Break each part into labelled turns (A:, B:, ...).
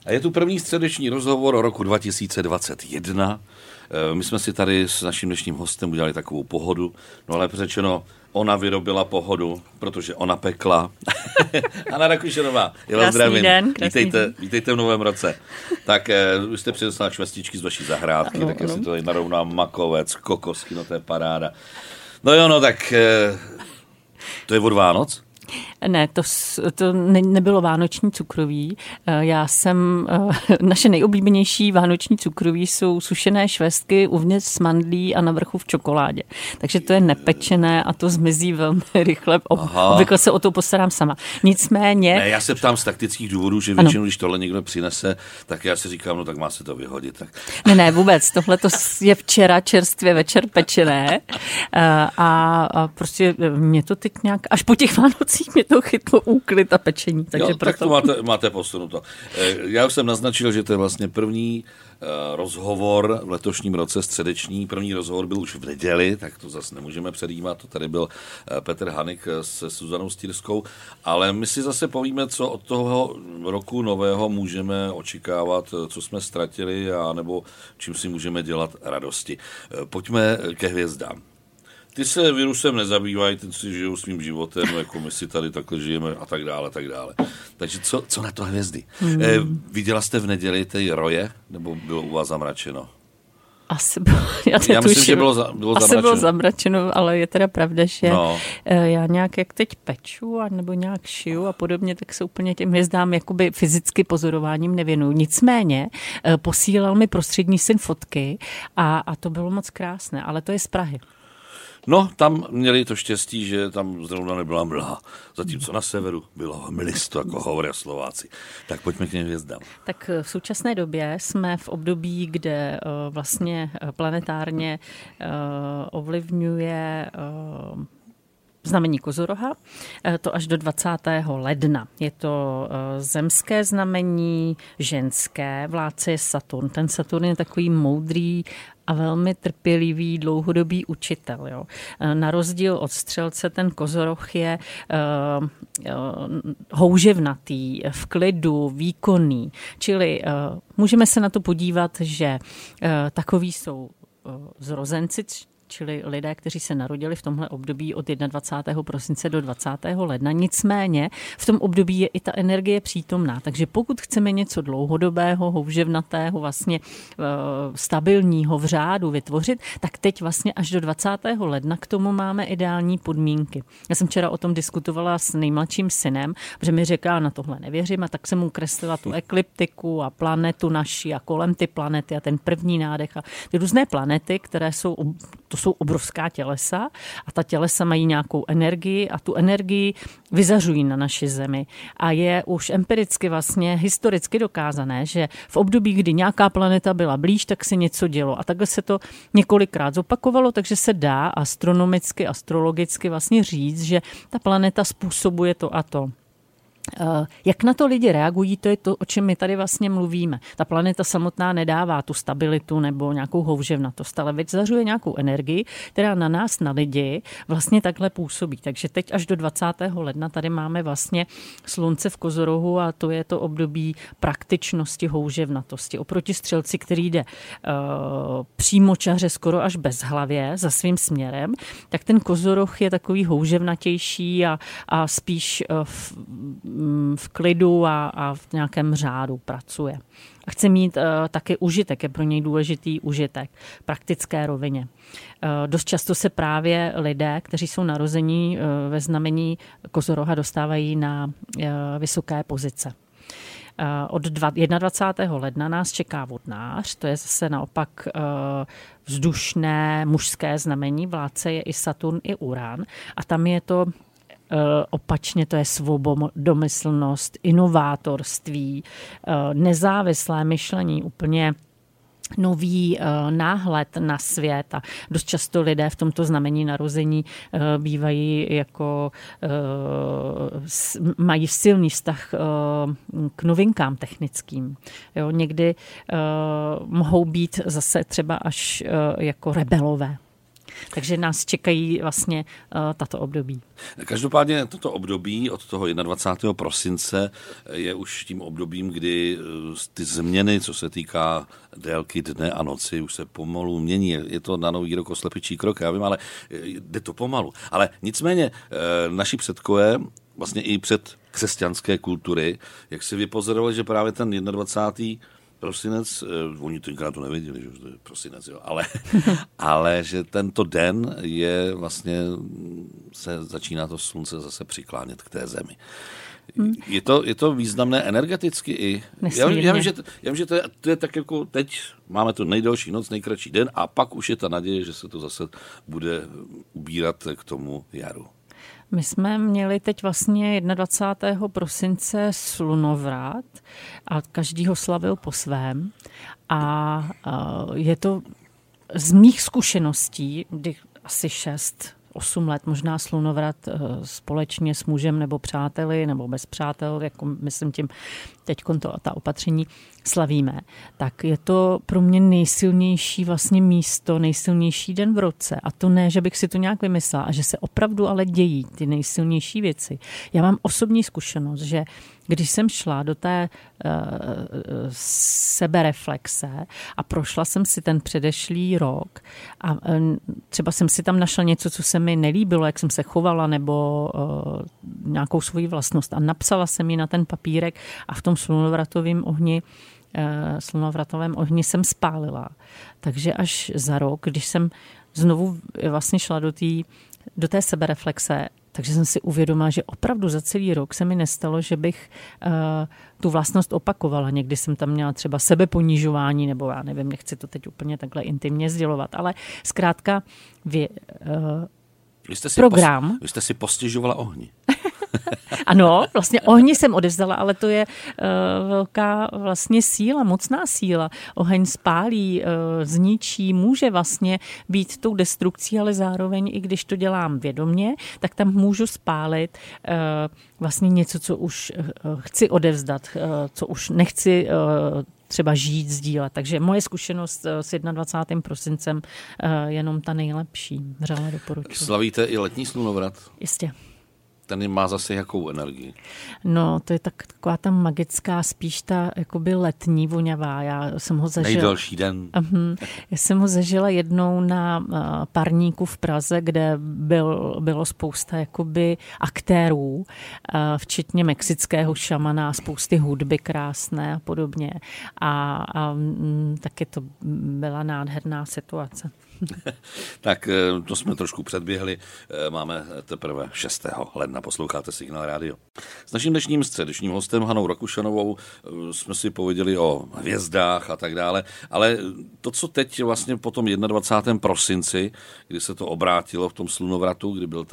A: A je tu první středeční rozhovor roku 2021. My jsme si tady s naším dnešním hostem udělali takovou pohodu, no ale řečeno, ona vyrobila pohodu, protože ona pekla. Anna Rakušanová, já vás zdravím. Vítejte v novém roce. Tak už jste přinesla švestičky z vaší zahrádky, tak já si to tady narovnám, makovec, kokosky, no to je paráda. No jo, no tak to je od Vánoc?
B: Ne, to nebylo vánoční cukroví. Naše nejoblíbenější vánoční cukroví jsou sušené švestky uvnitř s mandlí a na vrchu v čokoládě. Takže to je nepečené a to zmizí velmi rychle. Obvykle se o to postarám sama. Nicméně...
A: Ne, já se ptám z taktických důvodů, že většinou, když tohle někdo přinese, tak já si říkám, no tak má se to vyhodit. Tak...
B: Ne, vůbec. Tohle to je včera čerstvě večer pečené a prostě mě to teď nějak, až po těch Vánocích mě to chytlo úklid a pečení. Takže
A: jo, tak to máte posunuto. Já už jsem naznačil, že to je vlastně první rozhovor v letošním roce středeční. První rozhovor byl už v neděli, tak to zase nemůžeme předjímat. To tady byl Petr Hanik se Zuzanou Stýrskou, ale my si zase povíme, co od toho roku nového můžeme očekávat, co jsme ztratili, nebo čím si můžeme dělat radosti. Pojďme ke hvězdám. Ty se virusem nezabývají, ty si žijou svým životem, jako my si tady takhle žijeme a tak dále, tak dále. Takže co na to hvězdy? Viděla jste v neděli ty roje, nebo bylo u vás zamračeno?
B: Asi bylo,
A: já myslím, že bylo zamračeno.
B: Asi bylo zamračeno, ale je teda pravda, že já nějak jak teď peču nebo nějak šiju a podobně, tak se úplně těm hvězdám jakoby fyzicky pozorováním nevěnuju. Nicméně posílal mi prostřední syn fotky a to bylo moc krásné, ale to je z Prahy.
A: No, tam měli to štěstí, že tam zrovna nebyla mlha. Zatímco na severu bylo mlisto, jako hovoří Slováci. Tak pojďme k těm hvězdám.
B: Tak v současné době jsme v období, kde vlastně planetárně ovlivňuje znamení Kozoroha, to až do 20. ledna. Je to zemské znamení, ženské, vládce je Saturn. Ten Saturn je takový moudrý a velmi trpělivý dlouhodobý učitel. Jo. Na rozdíl od Střelce ten Kozoroh je houževnatý, v klidu, výkonný. Čili můžeme se na to podívat, že takoví jsou zrozenci, čili lidé, kteří se narodili v tomhle období od 21. prosince do 20. ledna. Nicméně v tom období je i ta energie přítomná. Takže pokud chceme něco dlouhodobého, houževnatého, vlastně stabilního v řádu vytvořit, tak teď vlastně až do 20. ledna k tomu máme ideální podmínky. Já jsem včera o tom diskutovala s nejmladším synem, protože mi říká, na tohle nevěřím, a tak jsem mu kreslila tu ekliptiku a planetu naši a kolem ty planety a ten první nádech a ty různé planety, které jsou obrovská tělesa a ta tělesa mají nějakou energii a tu energii vyzařují na naši zemi. A je už empiricky vlastně historicky dokázané, že v období, kdy nějaká planeta byla blíž, tak se něco dělo. A takhle se to několikrát zopakovalo, takže se dá astronomicky, astrologicky vlastně říct, že ta planeta způsobuje to a to. Jak na to lidi reagují, to je to, o čem my tady vlastně mluvíme. Ta planeta samotná nedává tu stabilitu nebo nějakou houževnatost, ale vyzařuje nějakou energii, která na nás, na lidi, vlastně takhle působí. Takže teď až do 20. ledna tady máme vlastně slunce v Kozorohu a to je to období praktičnosti, houževnatosti. Oproti Střelci, který jde přímočaře skoro až bezhlavě za svým směrem, tak ten Kozoroh je takový houževnatější a spíš v klidu a v nějakém řádu pracuje. A chce mít taky užitek, je pro něj důležitý užitek, praktické rovině. Dost často se právě lidé, kteří jsou narození ve znamení Kozoroha, dostávají na vysoké pozice. Od 21. ledna nás čeká Vodnář, to je zase naopak vzdušné mužské znamení, vládce je i Saturn, i Uran a tam je to opačně, to je svobodomyslnost, inovátorství, nezávislé myšlení, úplně nový náhled na svět a dost často lidé v tomto znamení narození bývají jako mají silný vztah k novinkám technickým. Jo, někdy mohou být zase třeba až jako rebelové. Takže nás čekají vlastně tato období.
A: Každopádně toto období od toho 21. prosince je už tím obdobím, kdy ty změny, co se týká délky dne a noci, už se pomalu mění. Je to na Nový rok o slepičí krok, já vím, ale jde to pomalu. Ale nicméně naši předkové, vlastně i před křesťanské kultury, jak si vypozorovali, že právě ten 21. prosinec, oni tenkrát to nevěděli, že to je prosinec, jo, ale že tento den je vlastně, se začíná to slunce zase přiklánět k té zemi. Je to významné energeticky i. Já vím, že to je tak jako teď máme tu nejdelší noc, nejkratší den a pak už je ta naděje, že se to zase bude ubírat k tomu jaru.
B: My jsme měli teď vlastně 21. prosince slunovrat a každý ho slavil po svém a je to z mých zkušeností, kdy asi 6-8 let možná slunovrat společně s mužem nebo přáteli nebo bez přátel, jako myslím tím teďkon ta opatření slavíme, tak je to pro mě nejsilnější vlastně místo, nejsilnější den v roce. A to ne, že bych si to nějak vymyslela, a že se opravdu ale dějí ty nejsilnější věci. Já mám osobní zkušenost, že když jsem šla do té sebereflexe a prošla jsem si ten předešlý rok a třeba jsem si tam našla něco, co se mi nelíbilo, jak jsem se chovala nebo nějakou svoji vlastnost a napsala jsem ji na ten papírek a v tom slunovratovém ohni jsem spálila. Takže až za rok, když jsem znovu vlastně šla do té sebereflexe, takže jsem si uvědomila, že opravdu za celý rok se mi nestalo, že bych tu vlastnost opakovala. Někdy jsem tam měla třeba sebeponižování, nebo já nevím, nechci to teď úplně takhle intimně sdělovat, ale zkrátka program.
A: Vy jste si postěžovala ohni.
B: Ano, vlastně ohni jsem odevzdala, ale to je velká vlastně síla, mocná síla. Oheň spálí, zničí, může vlastně být tou destrukcí, ale zároveň, i když to dělám vědomě, tak tam můžu spálit vlastně něco, co už chci odevzdat, co už nechci třeba žít, sdílet. Takže moje zkušenost s 21. prosincem jenom ta nejlepší. Vřele doporučuji.
A: Slavíte i letní slunovrat?
B: Jistě.
A: Ten má zase jakou energii?
B: No, to je taková ta magická, spíš ta jakoby letní voňavá. Já jsem ho zažila.
A: Nejdelší den.
B: Já jsem ho zažila jednou na Parníku v Praze, kde bylo spousta jakoby aktérů, včetně mexického šamana, spousty hudby krásné a podobně. A taky to byla nádherná situace.
A: Tak to jsme trošku předběhli. Máme teprve 6. ledna. Posloucháte Signál Radio. S naším dnešním středečním hostem Hanou Rakušanovou jsme si pověděli o hvězdách a tak dále, ale to, co teď vlastně po tom 21. prosinci, kdy se to obrátilo v tom slunovratu, kdy byl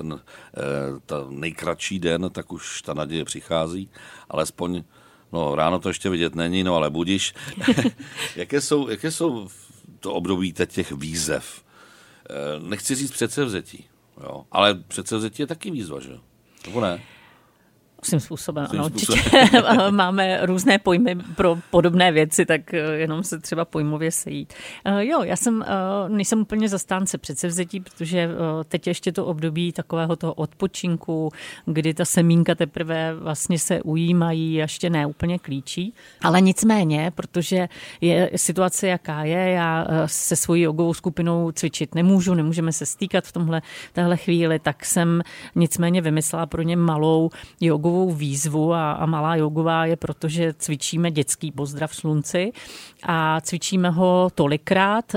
A: ta nejkratší den, tak už ta naděje přichází, alespoň ráno to ještě vidět není, ale budiš. Jaké jsou to období teď těch výzev? Nechci říct předsevzetí, jo, ale předsevzetí je taky výzva, že jo? Nebo ne?
B: Svým způsobem, ano. Určitě máme různé pojmy pro podobné věci, tak jenom se třeba pojmově sejít. Jo, já nejsem úplně zastánce předsevzetí, protože teď ještě to období takového toho odpočinku, kdy ta semínka teprve vlastně se ujímají, ještě ne úplně klíčí. Ale nicméně, protože je situace jaká je, já se svojí jogovou skupinou cvičit nemůžeme se stýkat v téhle chvíli, tak jsem nicméně vymyslela pro ně malou jogovou výzvu a malá jogová je proto, že cvičíme dětský pozdrav slunci a cvičíme ho tolikrát,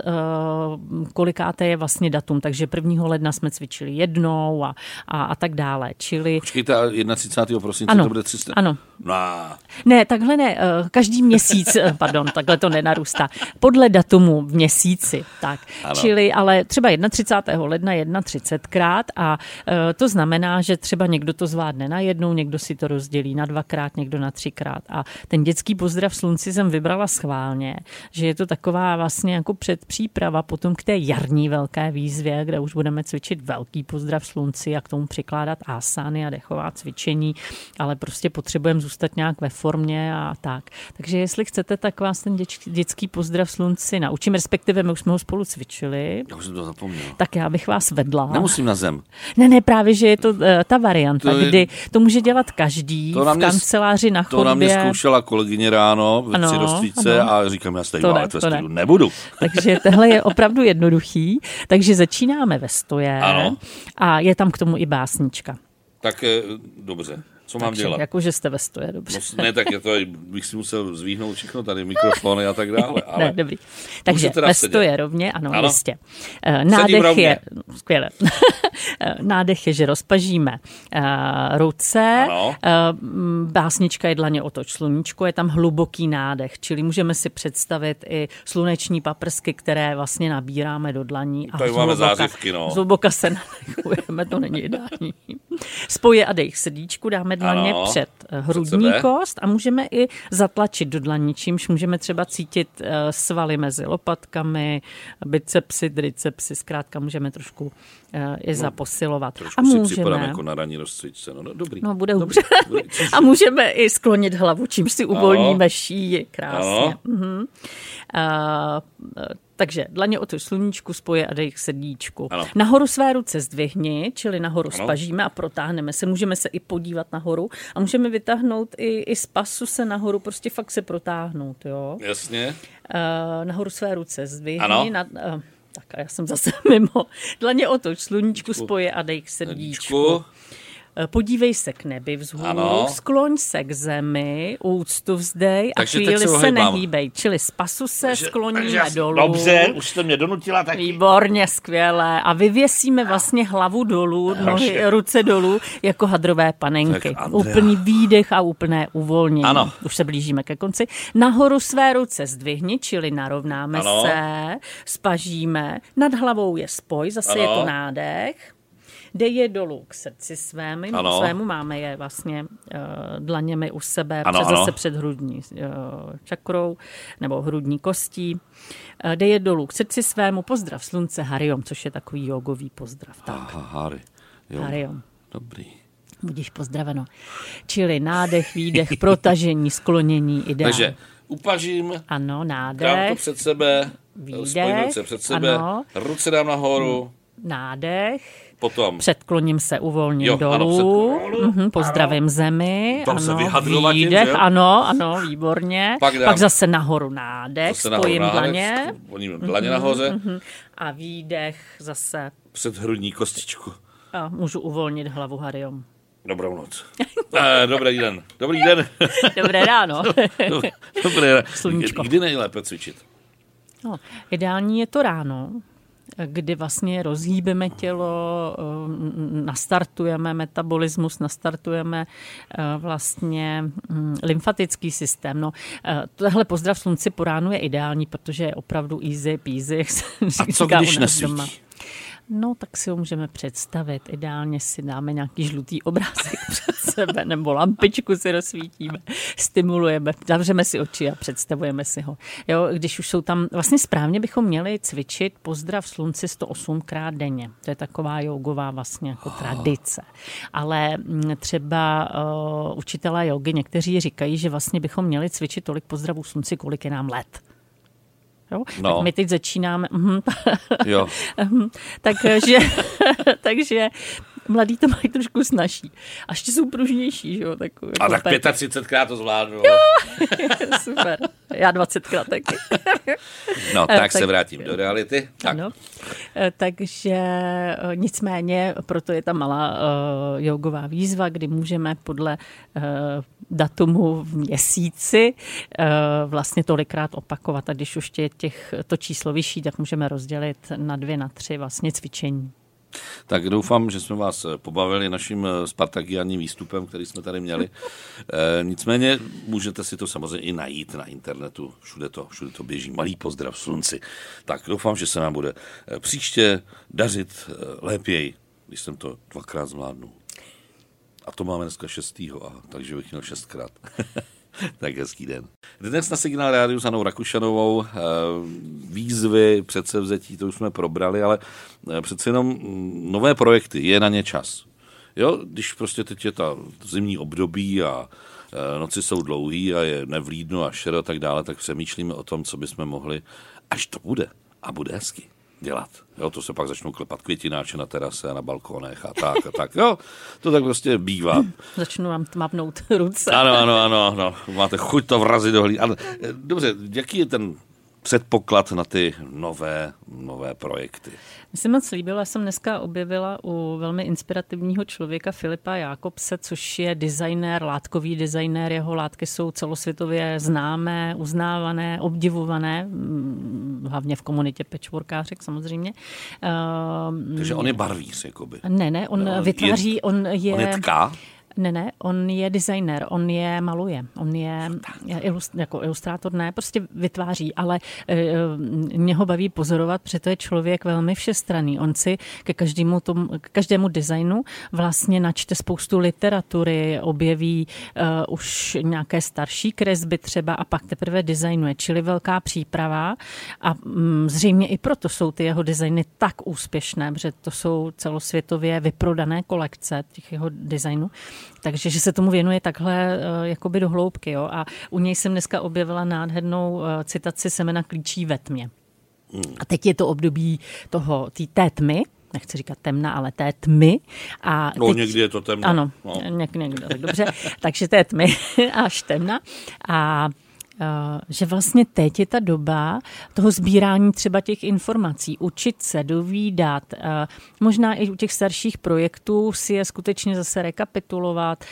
B: kolikáté je vlastně datum, takže 1. ledna jsme cvičili jednou a tak dále. Čili...
A: Počkejte, 31. prosince
B: ano,
A: to bude 300?
B: Ano.
A: No.
B: Ne, takhle ne, každý měsíc, takhle to nenarůstá, podle datumu v měsíci, tak. Ano. Čili, ale třeba 31. ledna 31krát a to znamená, že třeba někdo to zvládne najednou, někdo si to rozdělí na 2x, někdo na 3x. A ten dětský pozdrav slunci jsem vybrala schválně, že je to taková vlastně jako předpříprava potom k té jarní velké výzvě, kde už budeme cvičit velký pozdrav slunci a k tomu přikládat asány a dechová cvičení, ale prostě potřebujeme zůstat nějak ve formě a tak. Takže jestli chcete, tak vás ten dětský pozdrav slunci naučím, respektive my už jsme ho spolu cvičili.
A: Já už jsem to zapomněl.
B: Tak já bych vás vedla.
A: Nemusím na zem.
B: Ne, právě, že je to ta varianta, kdy to může dělat každý v kanceláři na chodbě.
A: To na mě zkoušela kolegyně ráno v Cirostvíce a říkám, já stejně ve studiu nebudu.
B: Takže tohle je opravdu jednoduchý. Takže začínáme ve stoje a je tam k tomu i básnička.
A: Tak dobře. Co mám dělat?
B: Jakože jste ve stoje, dobře.
A: No, ne, tak je to, bych si musel zvíhnout všechno tady, mikrofony a tak dále. Ale
B: ne, dobrý. Takže ve stoje rovně, ano, jistě. Nádech je, skvěle. Nádech je, že rozpažíme ruce. Básnička je dlaně otoč sluníčko, je tam hluboký nádech, čili můžeme si představit i sluneční paprsky, které vlastně nabíráme do dlaní.
A: Tady máme zářivky,
B: Zhluboka se nadechujeme, to není ideální. Spoje a dej srdíčku, dáme dlaně před hrudní kost a můžeme i zatlačit do dlaní, čímž můžeme třeba cítit svaly mezi lopatkami, bicepsy, tricepsy, zkrátka můžeme trošku je zaposilovat.
A: A můžeme si připadám jako na ranní rozcvičce. Dobrý.
B: No, bude hůře. A můžeme i sklonit hlavu, čímž si uvolníme šíji. Krásně. Takže dlaně otoč sluníčku, spoje a dej k srdíčku. Nahoru své ruce zdvihni, čili nahoru spažíme a protáhneme se. Můžeme se i podívat nahoru a můžeme vytáhnout i z pasu se nahoru, prostě fakt se protáhnout. Jo?
A: Jasně.
B: Nahoru své ruce zdvihni. Tak a já jsem zase mimo. Dlaně otoč sluníčku, spoje a dej k srdíčku. Podívej se k nebi vzhůru, skloň se k zemi, úctu vzdej a chvíli se nehýbej. Čili z pasu se skloníme dolů.
A: Dobře, už jste mě donutila taky.
B: Výborně, skvěle. A vyvěsíme vlastně hlavu dolů, nohy, ruce dolů, jako hadrové panenky. Úplný výdech a úplné uvolnění. Už se blížíme ke konci. Nahoru své ruce zdvihni, čili narovnáme se, spažíme. Nad hlavou je spoj, zase je to nádech. Dej je dolů k srdci svému, máme je vlastně dlaněmi u sebe, zase před hrudní čakrou nebo hrudní kostí. Dej je dolů k srdci svému, pozdrav slunce Hariom, což je takový jogový pozdrav. Tak. Hariom.
A: Dobrý.
B: Budíš pozdraveno. Čili nádech, výdech, protažení, sklonění, ideál. Takže
A: upažím,
B: nádech,
A: dám to před sebe, spojím ruce před sebe, ruce dám nahoru.
B: Nádech.
A: Potom.
B: Předkloním se, uvolním dolů. Pozdravím zemi. Výdech. Ano, výborně. Pak zase nahoru nádech. Spojím dlaně.
A: Dlaně nahoře.
B: A výdech zase.
A: Před hrudní kostičku.
B: A můžu uvolnit hlavu Hariom.
A: Dobrou noc. Dobrý den.
B: Dobré ráno.
A: Dobré.
B: Sluníčko.
A: Kdy nejlépe cvičit?
B: Ideální je to ráno, kdy vlastně rozhýbeme tělo, nastartujeme metabolismus, nastartujeme vlastně lymfatický systém. Tohle pozdrav slunci po ránu je ideální, protože je opravdu easy peasy.
A: A co když nesvítí?
B: No, tak si ho můžeme představit. Ideálně si dáme nějaký žlutý obrázek před sebe, nebo lampičku si rozsvítíme, stimulujeme, zavřeme si oči a představujeme si ho. Jo, když už jsou tam, vlastně správně bychom měli cvičit pozdrav slunci 108krát denně. To je taková jogová vlastně jako tradice. Ale třeba učitelé jogy někteří říkají, že vlastně bychom měli cvičit tolik pozdravů slunci, kolik je nám let. Jo? Tak my teď začínáme.
A: Jo.
B: takže mladí to mají trošku snažší. A ještě jsou pružnější. Že jo?
A: A tak 35krát to zvládnu.
B: Jo, super. Já 20krát taky.
A: Tak se vrátím do reality. Tak.
B: Ano. Takže nicméně, proto je ta malá jogová výzva, kdy můžeme podle datumu v měsíci vlastně tolikrát opakovat. A když už je to číslo vyšší, tak můžeme rozdělit na 2, na 3 vlastně cvičení.
A: Tak doufám, že jsme vás pobavili naším spartakiánním výstupem, který jsme tady měli. Nicméně můžete si to samozřejmě i najít na internetu. Všude to běží. Malý pozdrav slunci. Tak doufám, že se nám bude příště dařit lépe, když jsem to 2krát zvládnu. A to máme dneska 6. takže bych měl 6krát. Tak hezký den. Dnes na Signál Rádiu s Hanou Rakušanovou výzvy, předsevzetí, to už jsme probrali, ale přece jenom nové projekty, je na ně čas. Jo, když prostě teď je ta zimní období a noci jsou dlouhý a je nevlídno a šero a tak dále, tak přemýšlíme o tom, co bychom mohli, až to bude a bude hezky dělat. Jo, to se pak začnou klepat květináče na terase a na balkonech a tak. Jo, to tak prostě bývá.
B: Začnu vám tmavnout ruce.
A: Ano. Máte chuť to vrazit do hlí. Dobře, jaký je ten předpoklad na ty nové projekty?
B: Mně se moc líbilo, já jsem dneska objevila u velmi inspirativního člověka Filipa Jakobse, což je designér, látkový designér. Jeho látky jsou celosvětově známé, uznávané, obdivované, hlavně v komunitě patchworkářek samozřejmě.
A: Takže on je barvíř, jakoby.
B: Ne, on vytváří, on je
A: tká?
B: Ne, on je designer, on je maluje, on je jako ilustrátor, ne, prostě vytváří, ale mě ho baví pozorovat, protože to je člověk velmi všestranný. On si ke každému designu vlastně načte spoustu literatury, objeví už nějaké starší kresby třeba a pak teprve designuje, čili velká příprava a zřejmě i proto jsou ty jeho designy tak úspěšné, protože to jsou celosvětově vyprodané kolekce těch jeho designů. Takže, že se tomu věnuje takhle jakoby do hloubky. Jo? A u něj jsem dneska objevila nádhernou citaci Semena klíčí ve tmě. A teď je to období té tmy, nechci říkat temna, ale té tmy. A teď,
A: někdy je to temno.
B: Ano, někdy, tak dobře. Takže té tmy až temna. A že vlastně teď je ta doba toho sbírání třeba těch informací, učit se, dovídat, možná i u těch starších projektů si je skutečně zase rekapitulovat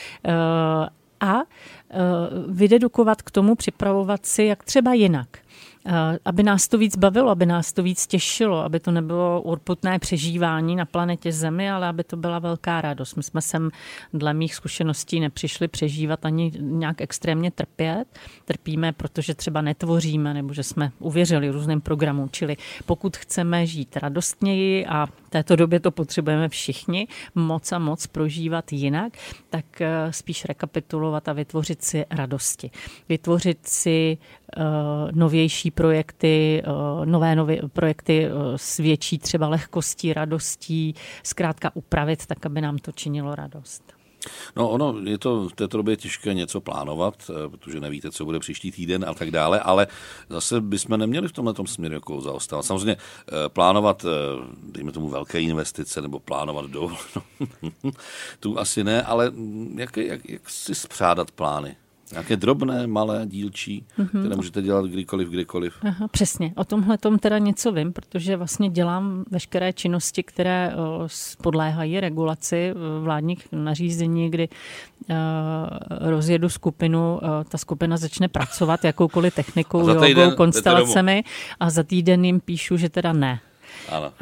B: a vydedukovat k tomu, připravovat si, jak třeba jinak. Aby nás to víc bavilo, aby nás to víc těšilo, aby to nebylo urputné přežívání na planetě Zemi, ale aby to byla velká radost. My jsme sem dle mých zkušeností nepřišli přežívat ani nějak extrémně trpět. Trpíme, protože třeba netvoříme, nebo že jsme uvěřili různým programům. Čili pokud chceme žít radostněji a v této době to potřebujeme všichni, moc a moc prožívat jinak, tak spíš rekapitulovat a vytvořit si radosti. Vytvořit si novější projekty, nové projekty s větší třeba lehkostí, radostí, zkrátka upravit tak, aby nám to činilo radost.
A: No ono je to v této době těžké něco plánovat, protože nevíte, co bude příští týden a tak dále, ale zase bychom neměli v tomhletom směru jako zaostávat. Samozřejmě plánovat, dejme tomu, velké investice nebo plánovat tu asi ne, ale jak si spřádat plány? Nějaké drobné, malé, dílčí, které můžete dělat kdykoliv.
B: Aha, přesně. O tomhletom teda něco vím, protože vlastně dělám veškeré činnosti, které podléhají regulaci vládních nařízení, kdy rozjedu skupinu, ta skupina začne pracovat jakoukoliv technikou, jogou, konstelacemi a za týden jim píšu, že teda ne.
A: Ano.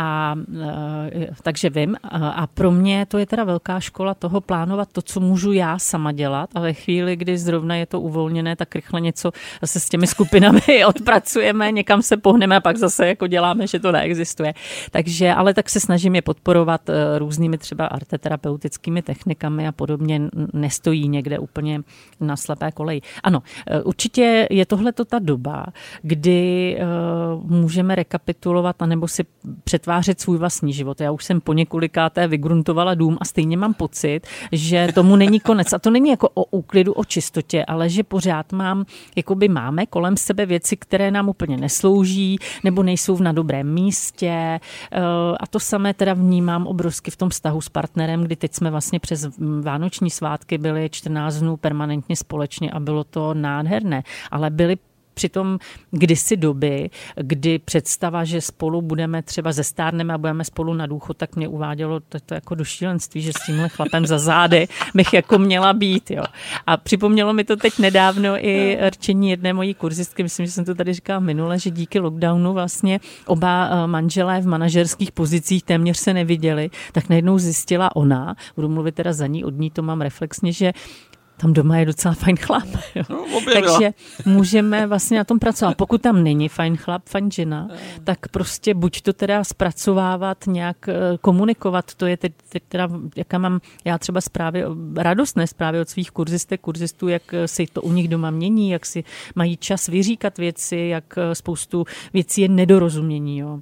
B: Takže vím. A pro mě to je teda velká škola toho plánovat to, co můžu já sama dělat a ve chvíli, kdy zrovna je to uvolněné, tak rychle něco zase s těmi skupinami odpracujeme, někam se pohneme a pak zase jako děláme, že to neexistuje. Takže, ale tak se snažím je podporovat různými třeba arteterapeutickými technikami a podobně, nestojí někde úplně na slepé koleji. Ano, určitě je tohleto ta doba, kdy můžeme rekapitulovat anebo si přetvářet svůj vlastní život. Já už jsem po několikáté vygruntovala dům a stejně mám pocit, že tomu není konec. A to není jako o úklidu, o čistotě, ale že pořád máme kolem sebe věci, které nám úplně neslouží nebo nejsou na dobrém místě. A to samé teda vnímám obrovsky v tom vztahu s partnerem, kdy teď jsme vlastně přes vánoční svátky byli 14 dnů permanentně společně a bylo to nádherné. Ale byly přitom kdysi doby, kdy představa, že spolu budeme třeba zestárneme a budeme spolu na důchod, tak mě uvádělo to jako do šílenství, že s tímhle chlapem za zády bych jako měla být. Jo. A připomnělo mi to teď nedávno i rčení jedné mojí kurzistky, myslím, že jsem to tady říkala minule, že díky lockdownu vlastně oba manželé v manažerských pozicích téměř se neviděli, tak najednou zjistila ona, budu mluvit teda za ní, od ní to mám reflexně, že tam doma je docela fajn chlap. Jo.
A: No,
B: takže můžeme vlastně na tom pracovat. Pokud tam není fajn chlap, fajn žena, tak prostě buď to teda zpracovávat, nějak komunikovat. To je teď teda, jaká mám já třeba radostné zprávy od svých kurzistů, jak si to u nich doma mění, jak si mají čas vyříkat věci, jak spoustu věcí je nedorozumění. Jo.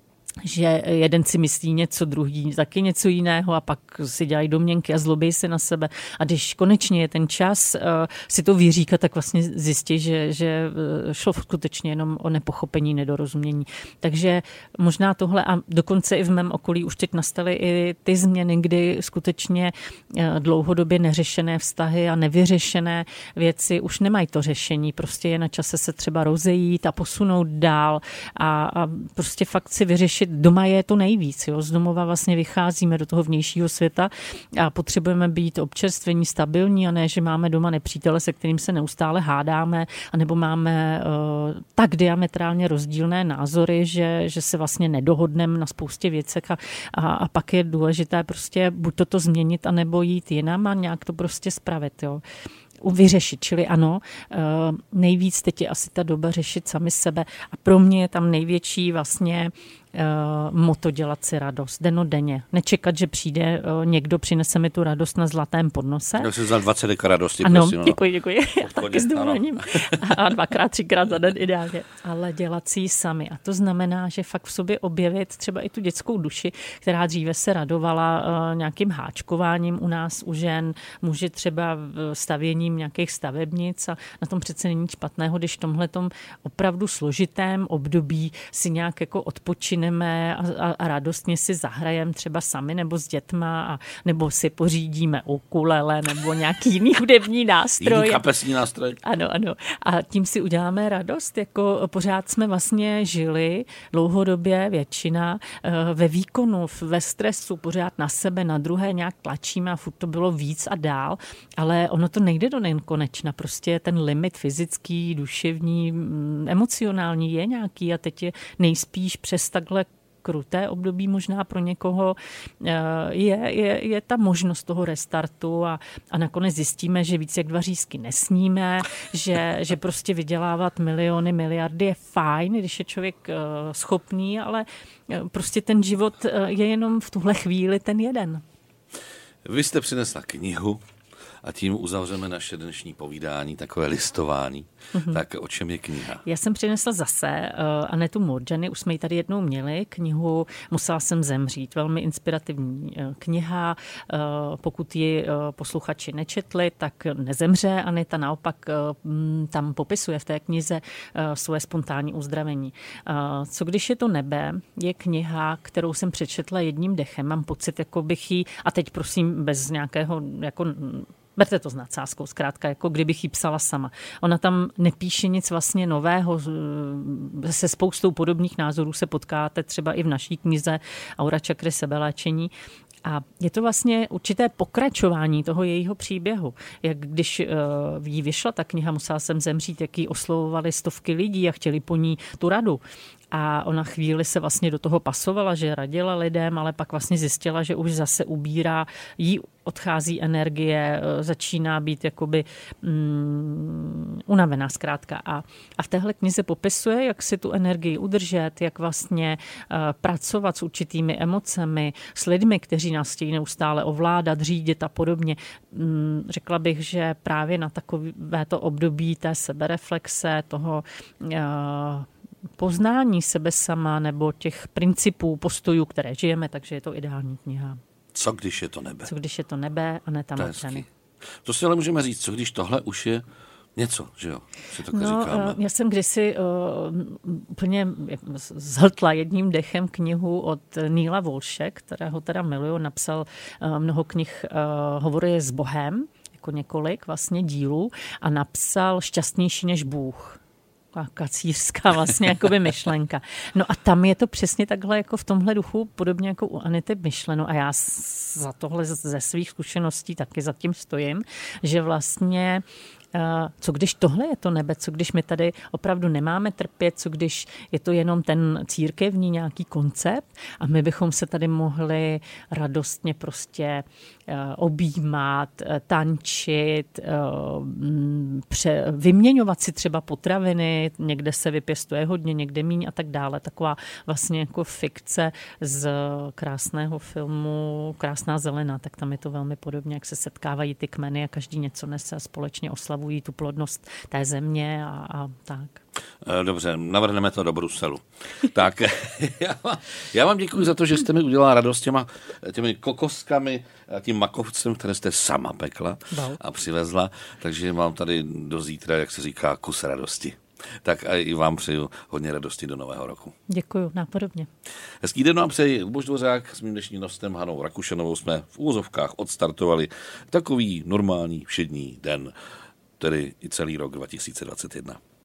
B: Že jeden si myslí něco, druhý taky něco jiného a pak si dělají domněnky a zlobí se na sebe. A když konečně je ten čas si to vyříkat, tak vlastně zjistí, že šlo skutečně jenom o nepochopení, nedorozumění. Takže možná tohle a dokonce i v mém okolí už teď nastaly i ty změny, kdy skutečně dlouhodobě neřešené vztahy a nevyřešené věci už nemají to řešení. Prostě je na čase se třeba rozejít a posunout dál a prostě fakt si vyřešit. Doma je to nejvíc. Jo? Z domova vlastně vycházíme do toho vnějšího světa a potřebujeme být občerstvení, stabilní a ne, že máme doma nepřítele, se kterým se neustále hádáme, anebo máme tak diametrálně rozdílné názory, že se vlastně nedohodneme na spoustě věcech a pak je důležité prostě buď toto změnit, anebo jít jinam a nějak to prostě spravit. Jo? Vyřešit, čili ano, nejvíc teď je asi ta doba řešit sami sebe a pro mě je tam největší vlastně moto dělat si radost dennodenně. Nečekat, že přijde někdo, přinese mi tu radost na zlatém podnose.
A: Já jsem vzal 20 deka radosti,
B: ano,
A: prosím.
B: Děkuji. Já taky s dovolením. A 2x, 3x za den ideálně. Ale dělat si ji sami. A to znamená, že fakt v sobě objevit třeba i tu dětskou duši, která dříve se radovala nějakým háčkováním u nás, u žen, muži třeba stavěním nějakých stavebnic a na tom přece není špatného, když v tomhletom opravdu složitém období si nějak jako odpočineme a radostně si zahrajeme třeba sami nebo s dětma nebo si pořídíme ukulele nebo nějaký jiný hudební nástroj.
A: Jiný kapesní nástroj.
B: Ano. A tím si uděláme radost. Jako pořád jsme vlastně žili dlouhodobě většina ve výkonu, ve stresu, pořád na sebe, na druhé nějak tlačíme a furt to bylo víc a dál, ale ono to nejde do nekonečna. Prostě ten limit fyzický, duševní, emocionální je nějaký a teď je nejspíš přes takhle kruté období možná pro někoho je ta možnost toho restartu a nakonec zjistíme, že víc jak 2 řízky nesníme, že prostě vydělávat miliony, miliardy je fajn, když je člověk schopný, ale prostě ten život je jenom v tuhle chvíli ten jeden.
A: Vy jste přinesla knihu a tím uzavřeme naše dnešní povídání, takové listování. Tak o čem je kniha?
B: Já jsem přinesla zase Anetu Murdjany, už jsme ji tady jednou měli, knihu Musela jsem zemřít. Velmi inspirativní kniha. Pokud ji posluchači nečetli, tak nezemře Aneta, naopak tam popisuje v té knize svoje spontánní uzdravení. Co když je to nebe, je kniha, kterou jsem přečetla jedním dechem. Mám pocit, jako bych ji, a teď prosím bez nějakého jako berte to s nadsázkou, zkrátka, jako kdybych ji psala sama. Ona tam nepíše nic vlastně nového, se spoustou podobných názorů se potkáte třeba i v naší knize Aura čakry sebeléčení. A je to vlastně určité pokračování toho jejího příběhu. Jak když jí vyšla ta kniha Musela jsem zemřít, jak ji oslovovali stovky lidí a chtěli po ní tu radu. A ona chvíli se vlastně do toho pasovala, že radila lidem, ale pak vlastně zjistila, že už zase ubírá, jí odchází energie, začíná být jakoby unavená zkrátka. A v téhle knize popisuje, jak si tu energii udržet, jak vlastně pracovat s určitými emocemi, s lidmi, kteří nás chtějí neustále ovládat, řídit a podobně. Řekla bych, že právě na takovéto období té sebereflexe, toho poznání sebe sama nebo těch principů, postojů, které žijeme, takže je to ideální kniha.
A: Co když je to nebe?
B: Co když je to nebe a Aneta Murdjany.
A: To si ale můžeme říct, co když tohle už je něco, že jo? Si tak říkáme.
B: Já jsem kdysi úplně zhltla jedním dechem knihu od Neila Walshe, kterého teda miluju, napsal mnoho knih Hovory s Bohem, jako několik vlastně dílů a napsal Šťastnější než Bůh. Kacířská vlastně jakoby myšlenka. No a tam je to přesně takhle jako v tomhle duchu, podobně jako u Anety myšleno a já za tohle ze svých zkušeností taky za tím stojím, že vlastně co když tohle je to nebe, co když my tady opravdu nemáme trpět, co když je to jenom ten církevní nějaký koncept a my bychom se tady mohli radostně prostě objímat, tančit, vyměňovat si třeba potraviny, někde se vypěstuje hodně, někde míň a tak dále. Taková vlastně jako fikce z krásného filmu Krásná zelená, tak tam je to velmi podobně, jak se setkávají ty kmeny a každý něco nese a společně oslavují tu plodnost té země a tak.
A: Dobře, navrhneme to do Bruselu. Tak, já vám děkuji za to, že jste mi udělala radost těmi kokoskami, tím makovcem, které jste sama pekla a přivezla, takže mám tady do zítra, jak se říká, kus radosti. Tak a i vám přeju hodně radosti do nového roku.
B: Děkuji, nápodobně.
A: Hezký den vám přeji Luboš Dvořák s mým dnešním hostem Hanou Rakušanovou. Jsme v úvozovkách odstartovali takový normální všední den, tedy i celý rok 2021.